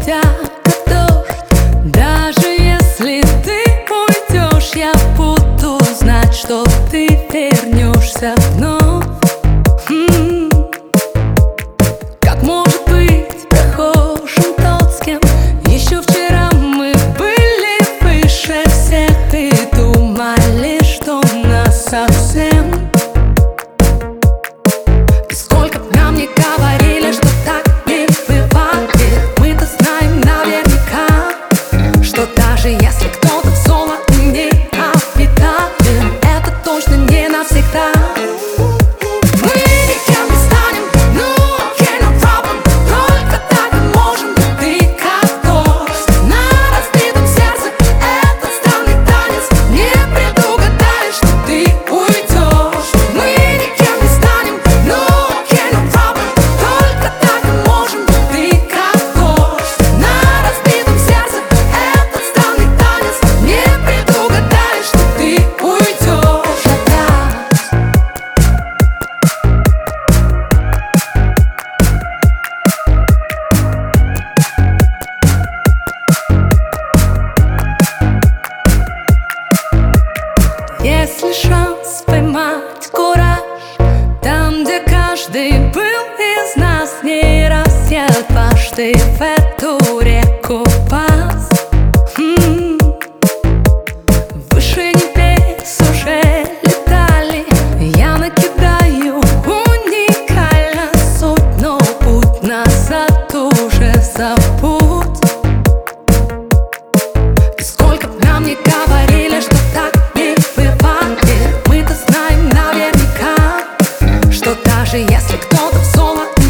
тебя как дождь. Даже если ты уйдешь, я буду знать, что ты вернешься вновь. Как может быть прохожим тот, с кем еще вчера мы были выше всех и думали, что нас совсем. И сколько б нам не говорили, что так не бывает, мы-то знаем наверняка, что даже если кто-то в золото не обитаем, это точно не навсегда. Если шанс поймать кураж там, где каждый был из нас, не рассел дважды в эту реку пас. Выше небес уже летали, я накидаю уникально суть, но путь назад уже забудь. И сколько б нам не говорили, что так не бывает, мы-то знаем наверняка, что даже если кто-то в золото